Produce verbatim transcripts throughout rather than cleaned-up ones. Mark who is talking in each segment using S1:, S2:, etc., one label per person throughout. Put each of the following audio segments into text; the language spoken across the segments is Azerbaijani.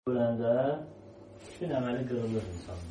S1: öləndə bütün əməli qırılır insanın.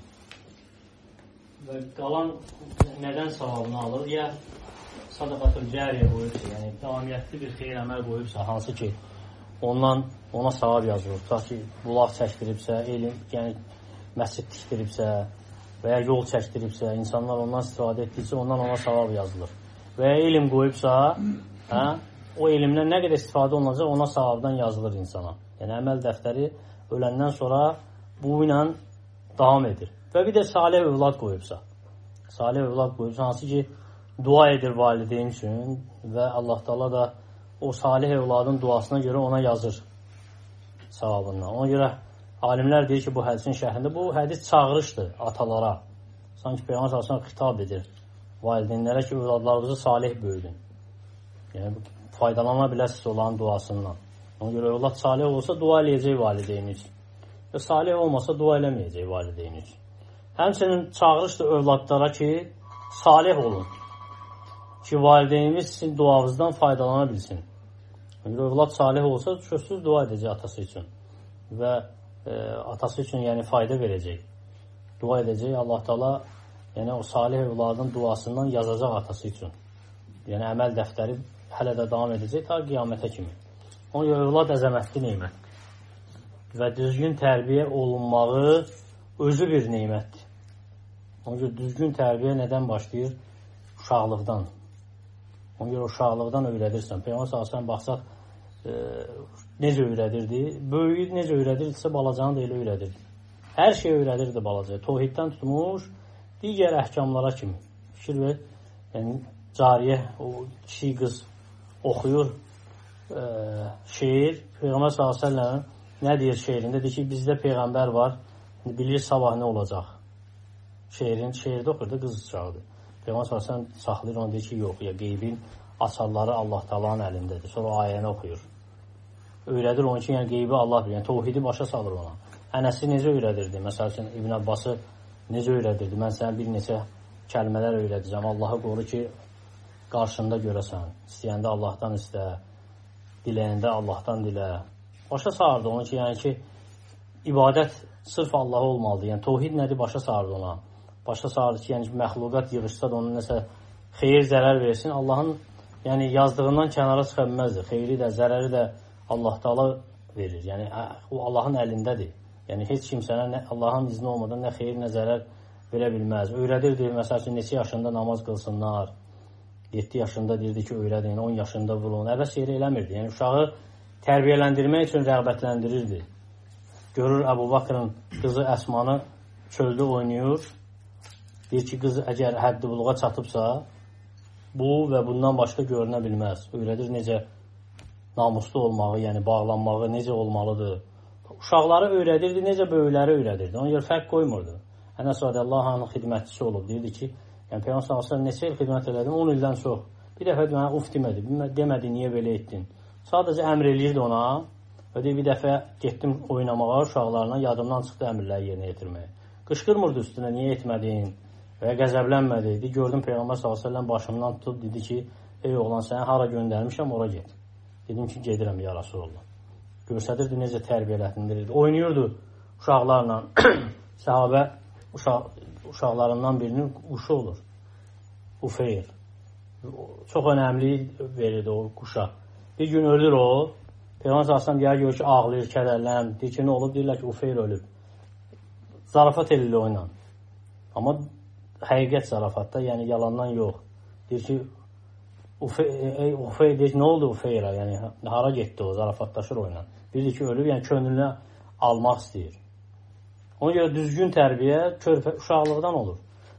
S1: Və qalan nədən savabını alır? Ya sadaqatül cəriyə qoyubsa, yəni davamiyyətli bir xeyir əməl qoyubsa, hansı ki ondan ona savab yazılır. Tutaq ki, bulaq çəkdiribsə, elm, yəni məscid tikdiribsə və ya yol çəkdiribsə, insanlar ondan istifadə etdikcə ondan ona savab yazılır. Və ya elm qoyubsa, hə, o elmdən nə qədər istifadə olunacaq, ona savabdan yazılır insana. Yəni əməl dəftəri öləndən sonra bu ilə davam edir. Və bir də salih övlad qoyubsa. Salih övlad qoyubsa, hansı ki, dua edir valideyn üçün və Allah Taala da o salih övladın duasına görə ona yazır savabından. Ona görə alimlər deyir ki, bu hədisin şərhində, bu hədis çağırışdır atalara. Sanki Peyğəmbər sallallahu xitab edir valideynlərə ki, övladlarınızı salih böyüdün. Yəni, faydalana biləsiniz olan duasından. Ona görə övlad salih olsa dua eləyəcək valideyn üçün. Və salih olmasa dua eləməyəcək valideyn üçün. Həmçinin çağırışdır övladlara ki, salih olun. Ki, valideynimiz sizin duavızdan faydalana bilsin. Ona görə övlad salih olsa, sözsüz dua edəcək atası üçün. Və e, atası üçün yəni fayda verəcək. Dua edəcək, Allah Taala yəni o salih övladın duasından yazacaq atası üçün. Yəni əməl dəftəri hələ də davam edəcək ta qiyamətə kimi. Ona görə övlad əzəmətli neymətdir. Və düzgün tərbiyə olunmağı özü bir neymətdir. Ona görə düzgün tərbiyə nədən başlayır? Uşaqlıqdan. Ona görə uşaqlıqdan öyrədirsən. Peyğəmbər sallallahu əleyhi və səlləm baxsaq e, necə öyrədirdi? Böyüyü necə öyrədirdisə, balacanı da elə öyrədirdi. Hər şey öyrədirdi balacaya. Tohiddən tutmuş, digər əhkamlara kimi. Fikir ver, yəni cariyə, o kişi qız oxuyur e, şeir. Peyğəmbər sallallahu əleyhi və səlləm nə deyir şeirində? Deyir ki, bizdə Peyğəmbər var, bilir sabah nə olacaq. Şeirin, şeirdə oxuyur da qız uşaqdır. Peyğəmbər sallallahu əleyhi və səlləm saxlayır, ona deyir ki, yox, ya qeybin açarları Allah Taala'nın əlindədir. Sonra o ayəni oxuyur. Öyrədir onun ki, yəni qeybi Allah bilir. Yəni təvhidi başa salır ona. Ənəsi necə öyrədirdi? Məsəl üçün İbn Abbası necə öyrədirdi? Mən sənə bir neçə kəlmələr öyrədəcəm. Allahı qoru ki, qarşında görəsən. İstəyəndə Allahdan istə, diləyəndə Allahdan dilə. Başa sardı onu ki, yəni ki, ibadət sırf Allah'a olmalıdır. Yəni təvhid nədir? Başa sardı ona. Başa sardı ki, yəni məxluqat yığışsa da onun nəsə xeyir, zərər versin. Allahın yəni yazdığından kənara çıxa bilməzdir. Xeyri də, zərəri də Allah Taala verir. Yəni o Allahın əlindədir. Yəni heç kim sənə Allahın izni olmadan nə xeyir, nə zərər verə bilməz. Öyrədirdi, məsəl üçün neçə yaşında namaz qılsınlar. yeddi yaşında deyirdi ki, öyrədin, on yaşında vurun. Əbəs yeri eləmirdi. Yəni uşağı tərbiyələndirmək üçün rəğbətləndirirdi. Görür Əbu Bakrın qızı Əsmanı çöldə oynayır. Deyir ki, qız əgər həddi buluğa çatıbsa, bu və bundan başqa görünə bilməz. Öyrədir necə namuslu olmağı, yəni bağlanmağı necə olmalıdır. Uşaqları öyrədirdi, necə böyükləri öyrədirdi. Ona görə fərq qoymurdu. Ənəs radiyallahu anh'ın xidmətçisi olub. Deyirdi ki, yəni Peyğəmbər sallallahu əleyhi və səlləm neçə il xidmət elədim? on ildən çox. Bir dəfə mənə uf demədi. Demədi, niyə belə etdin? Sadəcə əmr eləyirdi ona. Və deyir, bir dəfə getdim oynamağa uşaqlarına, yadımdan çıxdı əmrləri yerinə yetirməyə. Qışqırmırdı üstünə, niyə etmədin? Və qəzəblənmədi. Deyir, gördüm Peyğəmbər sallallahu əleyhi və səlləm başımdan tutub dedi ki, ey oğlan, səni hara göndərmişəm, ora get. Dedim ki, gedirəm ya Rasulullah. Görsədirdi, necə tərbiyələndirirdi. Oynayırdı uşaqlarla. Səhabə uşaq, uşaqlarından birinin quşu olur. Ufeyr. Çox önəmli verirdi o quşa. Bir gün ölür o. Peyğəmbər sallallahu əleyhi və səlləm deyər, gör ki, ağlayır, kədərlənir. Deyir ki, nə olub? Deyirlər ki, Ufeyr ölüb. Zarafat eləyir oynan. Amma həqiqət zarafatda, yəni yalandan yox. Deyir ki, Ufeyr, Ufeyr deyir ki, nə oldu Ufeyrə? Yəni, hara getdi o, zarafatlaşır oynan. Deyir ki, ölüb, yəni könlünü almaq istəyir. Ona görə düzgün tərbiyə körpə uşaqlıqdan olur.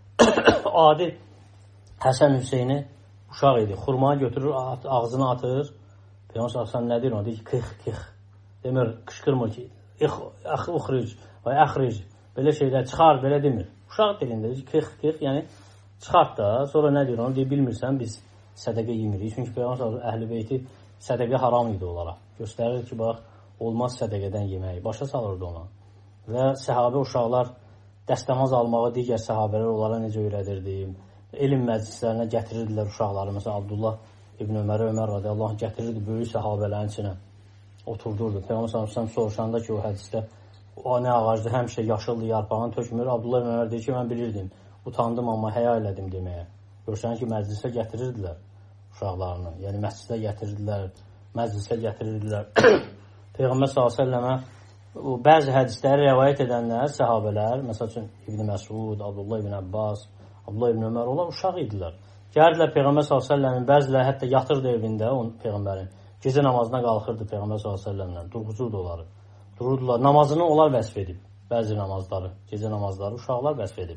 S1: Adi Həsən Hüseyni uşaq idi. Xurmanı götürür, ağzına atır. Peyğəmbər sallallahu əleyhi və səlləm nə deyir ona? Deyir ki, qıx, qıx. Demir, qışqırmır ki, uxric və əxric. Belə şeylər çıxar, belə demir. Uşaq dilində deyir ki, qıx, qıx, yəni çıxart da. Sonra nə deyir ona? Deyir, bilmirsən, biz sədəqə yemirik. Çünki Peyğəmbər sallallahu əleyhi və səlləm əhl-i beyti sədəqə haram idi onlara. Göstərir ki, bax, olmaz sədəqədən yeməyi. Başa salırdı ona. Və səhabə uşaqlar dəstəmaz almağı digər səhabələr onlara necə öyrədirdi. Elm məclislərinə gətirirdilər uşaqları. Məsələn, Abdullah İbn Ömərə, Ömər radiyallahu anh gətirirdi böyük səhabələrin içinə. Oturdurdu. Peyğəmbər sallallahu əleyhi və səlləm soruşanda ki, o hədisdə
S2: o nə ağacdır, həmişə yaşıldır, yarpağını tökmür. Abdullah ibn Ömər deyir ki, mən bilirdim, utandım, amma həya elədim deməyə. Görsən ki, məclisə gətirirdilər uşaqlarını. Yəni, məscidə gətirirdilər, məclisə gətirirdilər. Peyğəmbər s.ə.və bəzi hədisləri rəvayət edənlər, səhabələr, məsəl üçün İbn Məsud, Abdullah ibn Abbas, Abdullah ibn Ömər, onlar uşaq idilər. Gəldilər Peyğəmbər s.ə.v-in, bəziləri hətta yatırdı evində, onun Peyğəmbərin. Gecə namazına qalxırdı Peyğəmbər s.ə.v-lə, durğucurdu onları. Dururdular, namazını onlar vəsf edib, bəzi namazları, gecə namazları uşaqlar vəsf edib.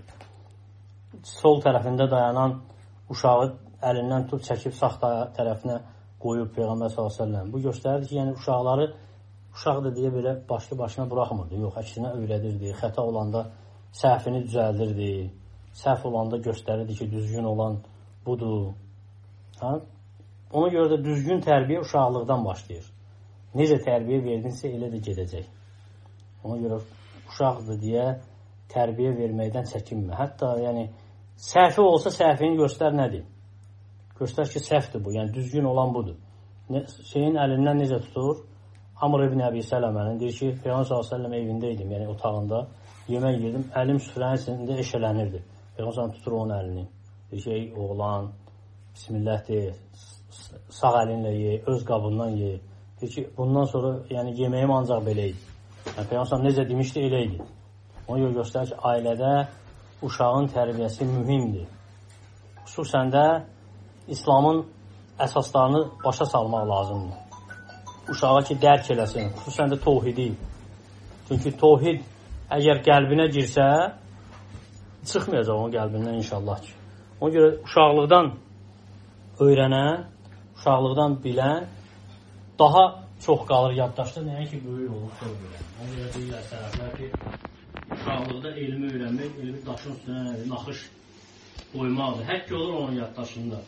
S2: Sol tərəfində dayanan uşağı əlindən tutub çəkib sağ tərəfinə qoyub Peyğəmbər s.ə.v. Bu göstərirdi ki, yəni uşaqları uşaqdır deyə belə başlı başına buraxmırdı. Yox, əksinə öyrədirdi, xəta olanda səhvini düzəldirdi, səhv olanda göstərirdi ki, düzgün olan budur. Ha? Ona görə də düzgün tərbiyə uşaqlıqdan başlayır. Necə tərbiyə verdinsə, elə də gedəcək. Ona görə uşaqdır deyə tərbiyə verməkdən çəkinmə. Hətta yəni, səhvi olsa səhvini göstər nədir? Göstər ki, səhvdir bu, yəni düzgün olan budur. Şeyin əlindən necə tutur? Amr ibn Əbi Sələmənin deyir ki, Peyğəmbər s.ə.v evində idim, yəni otağında yemək yedim, əlim süfrənin içində eşələnirdi. Peyğəmbər tutur onun əlini. Deyir ki, ey oğlan, bismillah deyir, sağ əlinlə ye, öz qabından ye. Deyir ki, bundan sonra yəni, yeməyim ancaq belə idi. Yəni, Peyğəmbər necə demişdi, elə idi. Ona görə göstərir ki, ailədə uşağın tərbiyəsi mühümdir. Xüsusən də İslamın əsaslarını başa salmaq lazımdır. Uşağa ki, dərk eləsin, xüsusən də tohidi. Çünki tohid əgər qəlbinə girsə, çıxmayacaq onun qəlbindən inşallah ki. Ona görə uşaqlıqdan öyrənən, uşaqlıqdan bilən daha çox qalır yaddaşda, nəyə ki, böyük olur, çox bilən. Ona görə deyirlər tərəflər ki, uşaqlıqda elmi öyrənmək, elmi daşın üstünə nədir, naxış qoymaqdır. Həkk olur onun yaddaşında.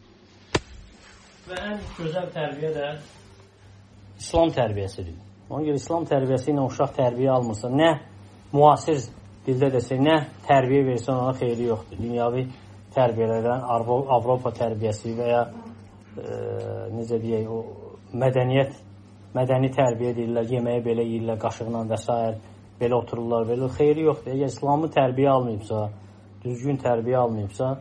S2: Və ən gözəl tərbiyə də İslam tərbiyəsidir. Ona görə İslam tərbiyəsi ilə uşaq tərbiyə almırsa, nə müasir dildə desə, nə tərbiyə versən ona xeyri yoxdur. Dünyavi tərbiyələrdən Avropa tərbiyəsi və ya e, necə deyək, o mədəniyyət, mədəni tərbiyə deyirlər, yeməyi belə yeyirlər, qaşıqla və s. belə otururlar, belə xeyri yoxdur. Əgər İslamı tərbiyə almayıbsa, düzgün tərbiyə almayıbsa,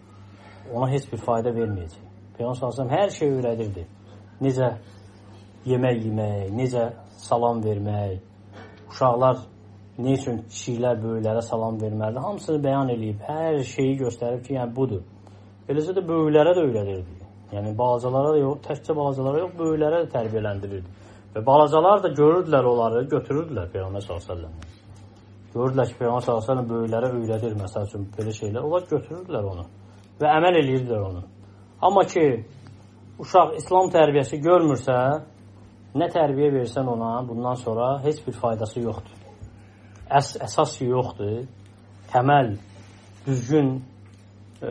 S2: ona heç bir fayda verməyəcək. Peyğəmbər s.ə.v hər şey öyrədirdi. Necə yemək yemək, necə salam vermək, uşaqlar ne üçün kişilər böyüklərə salam verməlidir, hamısını bəyan edib, hər şeyi göstərib ki, yəni budur. Beləcə də böyüklərə də öyrədirdi. Yəni balacalara da yox, təkcə balacalara yox, böyüklərə də tərbiyələndirirdi. Və balacalar da görürdülər onları, götürürdülər Peyğəmbər s.ə.v. Görürdülər ki, Peyğəmbər s.ə.v böyüklərə öyrədir, məsəl üçün belə şeylər. Onlar götürürdülər onu və əməl edirdilər onu. Amma ki, uşaq İslam tərbiyəsi görmürsə, nə tərbiyə versən ona, bundan sonra heç bir faydası yoxdur. Əs əsas ki, yoxdur. Təməl, düzgün e,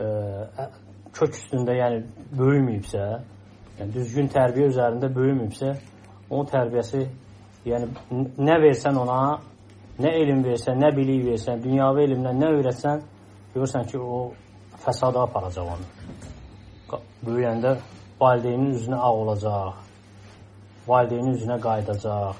S2: kök üstündə, yəni böyüməyibsə, yəni düzgün tərbiyə üzərində böyüməyibsə, onun tərbiyəsi, yəni nə versən ona, nə elm versən, nə bilik versən, dünyavi elmdən nə öyrətsən, görürsən ki, o fəsada aparacaq onu. Böyüyəndə valideynin üzünə ağ olacaq, valideynin üzünə qaydacaq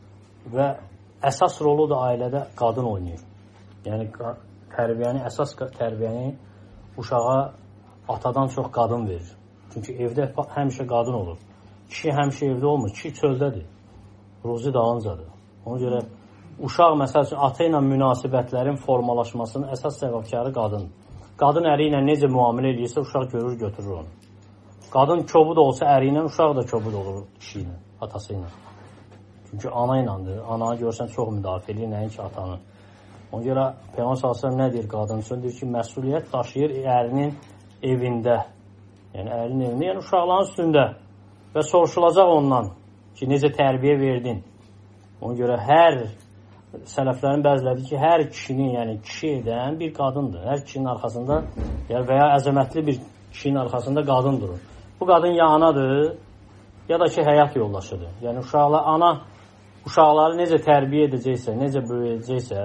S2: və əsas rolu da ailədə qadın oynayır. Yəni, tərbiyəni, əsas tərbiyəni uşağa atadan çox qadın verir. Çünki evdə həmişə qadın olur. Kişi həmişə evdə olmur, kişi çöldədir. Ruzi dalıncadır. Ona görə uşaq, məsəl üçün, ata ilə münasibətlərin formalaşmasının əsas səbəbkarı qadındır. Qadın əri ilə necə müamilə edirsə, uşaq görür, götürür onu. Qadın kobud olsa əri ilə, uşaq da kobud olur kişi ilə, atası ilə. Çünki ana iləndir. Ananı görsən çox müdafiə edir, nəinki atanı. Ona görə Peyğəmbər s.ə.v nə deyir qadın üçün? Deyir ki, məsuliyyət daşıyır ərinin evində. Yəni, ərinin evində, yəni uşaqların üstündə. Və soruşulacaq ondan ki, necə tərbiyə verdin? Ona görə hər sələflərin bəzilədir ki, hər kişinin, yəni kişi edən bir qadındır. Hər kişinin arxasında yəni, və ya əzəmətli bir kişinin arxasında qadın durur. Bu qadın ya anadır, ya da ki, həyat yoldaşıdır. Yəni, uşaqlar, ana uşaqları necə tərbiyə edəcəksə, necə böyüyəcəksə,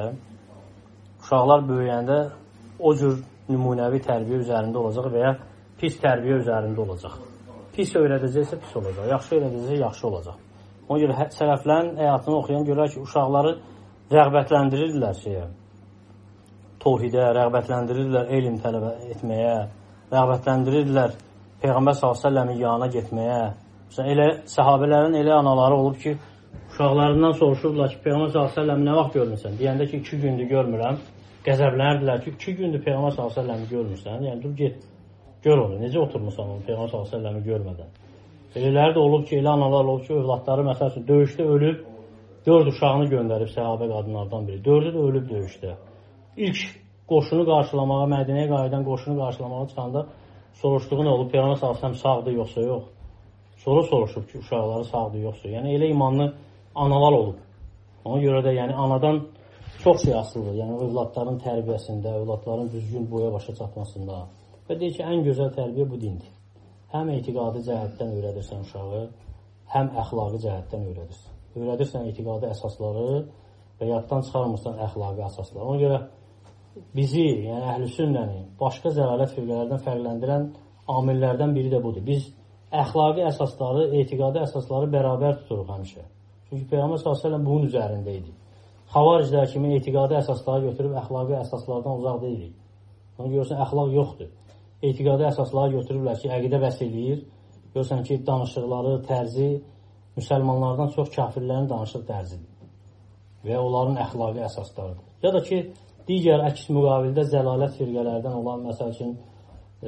S2: uşaqlar böyüyəndə o cür nümunəvi tərbiyə üzərində olacaq və ya pis tərbiyə üzərində olacaq. Pis öyrədəcəksə pis olacaq, yaxşı öyrədəcəksə yaxşı olacaq. Ona görə sələflərin həyatını oxuyan görər ki, uşaqları rəğbətləndirirlər şeyə, tohidə, rəğbətləndirirlər elm tələb etməyə, rəğbətləndirirlər Peyğəmbər sallallahu əleyhi və səlləmin yanına getməyə. Məsələn, elə səhabələrin elə anaları olub ki, uşaqlarından soruşurlar ki, Peyğəmbər sallallahu əleyhi və səlləmi nə vaxt görmüsən? Deyəndə ki, iki gündür görmürəm. Qəzəblənirdilər ki, iki gündür Peyğəmbər sallallahu əleyhi və səlləmi görmürsən. Yəni, dur, get, gör onu. Necə oturmuşsan onu Peyğəmbər sallallahu əleyhi və səlləmi görmədən? Elələri də olub ki, elə analar olub ki, övladları, məsəl üçün, döyüşdə ölüb, dörd uşağını göndərib səhabə qadınlardan biri. Dördü də ölüb döyüşdə. İlk qoşunu qarşılamağa, Mədinəyə qayıdan qoşunu qarşılamağa çıxanda soruşduğu nə olub? Peyğəmbər sallallahu əleyhi və səlləm sağdır, yoxsa yox? Sonra soruşub ki, uşaqları sağdır, yoxsa? Yəni, elə imanlı analar olub. Ona görə də, yəni, anadan çox şey asılıdır. Yəni, övladların tərbiyəsində, övladların düzgün boya başa çatmasında. Və deyir ki, ən gözəl tərbiyə bu dindir. Həm etiqadi cəhətdən öyrədirsən uşağı, həm əxlaqi cəhətdən öyrədirsən. Öyrədirsən etiqadi əsasları və yaddan çıxarmırsan əxlaqi əsasları. Ona görə bizi, yəni əhlüsünnəni, başqa zəlalət firqələrdən fərqləndirən amillərdən biri də budur. Biz əxlaqi əsasları, etiqadi əsasları bərabər tuturuq həmişə. Çünki Peyğəmbər sallallahu əleyhi və səlləm bunun üzərində idi. Xavariclər kimi etiqadi əsasları götürüb əxlaqi əsaslardan uzaq deyilik. Ona görürsən, əxlaq yoxdur. Etiqadi əsasları götürürlər ki, əqidə vəs eləyir. Görürsən ki, danışıqları, tərzi müsəlmanlardan çox kafirlərin danışıq tərzidir. Və onların əxlaqi əsaslarıdır. Ya da ki, digər əks müqavildə zəlalət firqələrdən olan, məsəl üçün, e,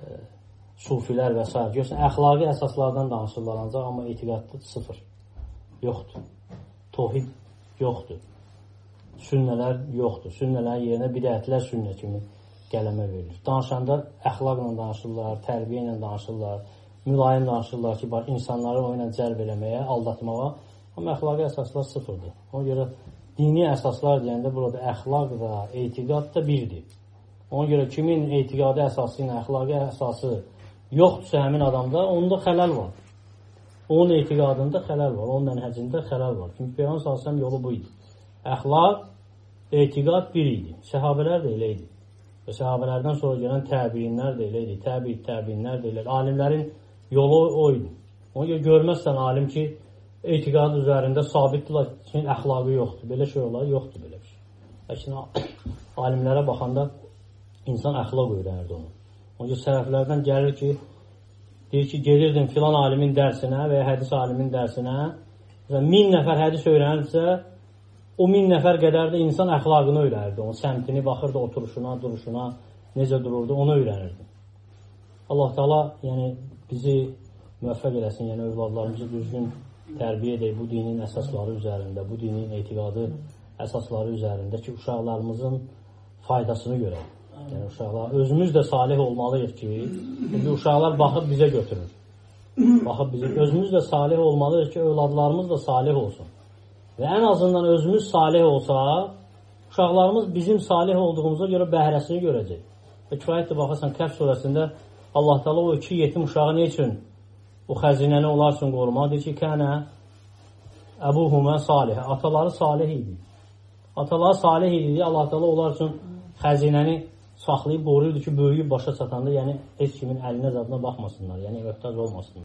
S2: sufilər və s. Görürsən, əxlaqi əsaslardan danışırlar ancaq, amma etiqadlı sıfır. Yoxdur. Tohid yoxdur. Sünnələr yoxdur. Sünnələrin yerinə bidətlər sünnə kimi qələmə verilir. Danışanda əxlaqla danışırlar, tərbiyə ilə danışırlar, mülayim danışırlar ki, bax, insanları o ilə cəlb eləməyə, aldatmağa, amma əxlaqi əsaslar sıfırdır. Ona görə dini əsaslar deyəndə burada əxlaq da, etiqad da birdir. Ona görə kimin etiqadi əsası ilə əxlaqi əsası yoxdursa həmin adamda, onda xələl var. Onun etiqadında xələl var, onun mənhəcində xələl var. Çünki Peyğəmbər sallallahu əleyhi və səlləm yolu bu idi. Əxlaq, etiqad bir idi. Səhabələr də elə idi. Və səhabələrdən sonra gələn təbiinlər də elə idi. Təbi, təbiinlər də elə idi. Alimlərin yolu o idi. Ona görə görməzsən alim ki, etiqad üzərində sabitdirlər ki, əxlaqı yoxdur. Belə şey olar, yoxdur belə bir şey. Lakin alimlərə baxanda insan əxlaq öyrənirdi onu. Ona görə sələflərdən gəlir ki, deyir ki, gedirdim filan alimin dərsinə və ya hədis alimin dərsinə və min nəfər hədis öyrənirsə, o min nəfər qədər də insan əxlaqını öyrənirdi. Onun səmtini baxırdı, oturuşuna, duruşuna, necə dururdu, onu öyrənirdi. Allah Teala yəni, bizi müvəffəq eləsin, yəni övladlarımızı düzgün tərbiyə edək bu dinin əsasları üzərində, bu dinin etiqadı əsasları üzərində ki, uşaqlarımızın faydasını görək. Yəni, uşaqlar, özümüz də salih olmalıyıq ki, çünki uşaqlar baxıb bizə götürür. Baxıb bizə, özümüz də salih olmalıyıq ki, övladlarımız da salih olsun. Və ən azından özümüz salih olsa, uşaqlarımız bizim salih olduğumuza görə bəhrəsini görəcək. Və kifayətdir, baxırsan, Kəhf surəsində Allah Teala o iki yetim uşağı ne üçün o xəzinəni onlar üçün qorumaq? Deyir ki, kənə əbuhumə salihə. Ataları salih idi. Ataları salih idi. Allah Teala onlar üçün xəzinəni saxlayıb, qoruyurdu ki, böyüyüb başa çatanda, yəni heç kimin əlinə zadına baxmasınlar, yəni möhtac olmasınlar.